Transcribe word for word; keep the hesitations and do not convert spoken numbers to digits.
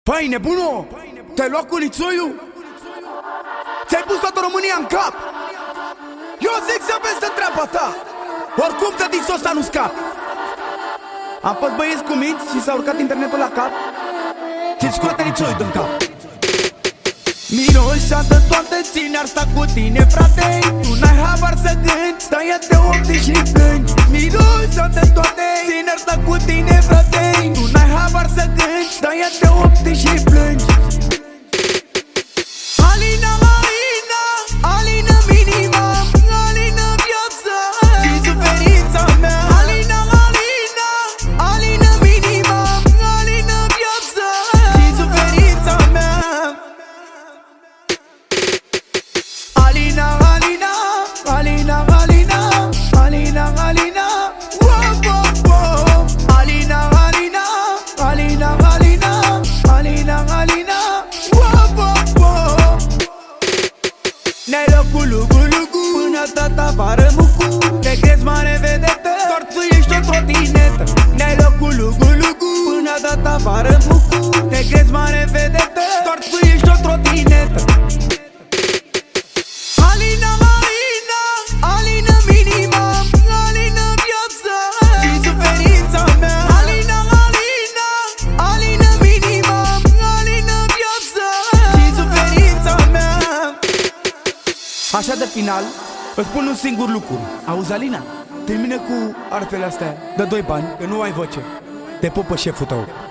Păi, nebunul, te-ai luat cu lițoiu? Ți-ai pus toată România în cap? Eu zic să vezi de treaba ta. Oricum de din ăsta nu scap. Am fost băieți cu minți și s-a urcat internetul la cap. Ți-ți scoate lițoiul din cap. Miroșa de toate, cine ar sta cu tine, frate? Tu n-ai habar să gândi, stai-te ochii și gândi. Miroșa de toate, cine ar sta cu tine, frate? Tu n-ai habar să gândi, stai-te ochii și plângi. Alina, Alina, Alina minima, Alina viața și suferința mea. Alina, Alina, Alina minima, Alina viața și suferința mea. Alina, Alina, Alina, Alina, Alina, Alina, wow, wow, wow. Alina, Alina, Alina, Alina, Alina, Alina, wow, wow, wow. Ne-ai luat cu lugu-lugu până tata vară mucu. Te crezi mare vedetă, doar tu ești o trotinetă. Ne-ai luat cu lugu-lugu până tata vară mucu. Te crezi mare vedetă, doar tu ești o trotinetă. Alina, Alina, Alina minima, Alina viața și suferința mea. Alina, Alina, Alina minima, Alina viața și suferința mea. Așa de final, îți spun un singur lucru. Auzi, Alina, termină cu arfele astea, dă doi bani, că nu ai voce. Te pupă șeful tău.